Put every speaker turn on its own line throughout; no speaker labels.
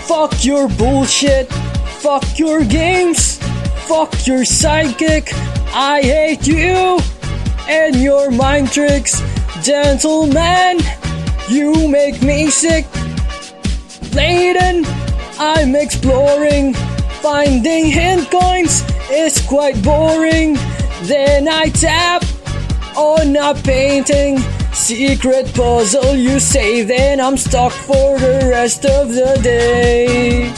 Fuck your bullshit, fuck your games, fuck your sidekick. I hate you and your mind tricks. Gentleman, you make me sick. Layden, I'm exploring. Finding hint coins is quite boring. Then I tap on a painting. Secret puzzle you say, then I'm stuck for the rest of the day.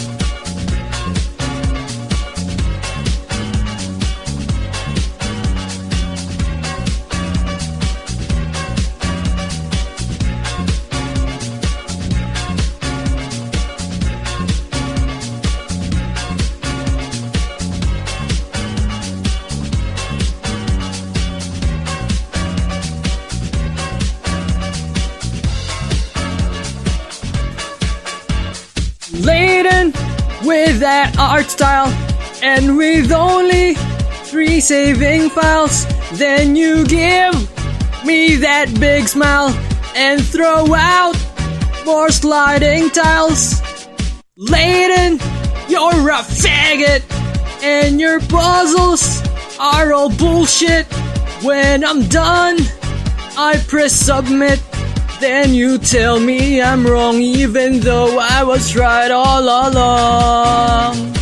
Layden, with that art style, and with only 3 saving files, then you give me that big smile and throw out more sliding tiles. Layden, you're a faggot, and your puzzles are all bullshit. When I'm done, I press submit. Then you tell me I'm wrong, even though I was right all along.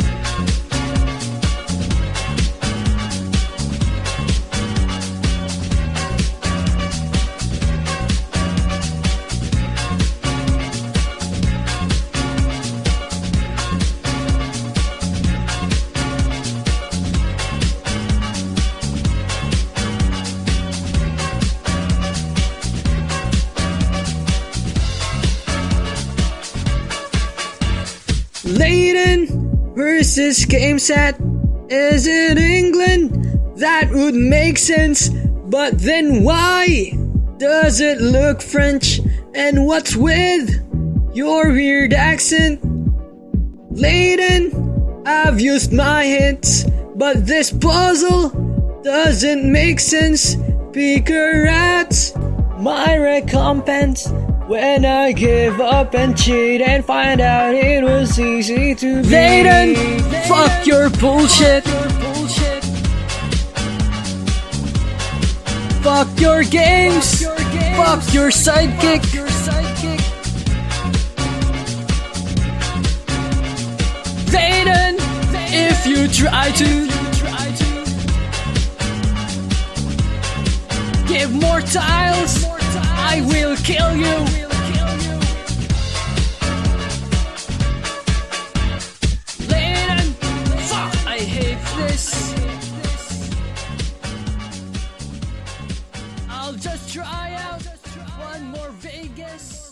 Layden versus GameSat. Is it England? That would make sense. But then why does it look French? And what's with your weird accent? Layden, I've used my hints, but this puzzle doesn't make sense. Picker rats, my recompense. When I give up and cheat and find out it was easy to be. Layden, fuck your bullshit. Fuck your games. Fuck your sidekick. Layden, if you try to give more tiles, I will kill you. Layden, fuck, I hate this. I'll just try out one more Vegas.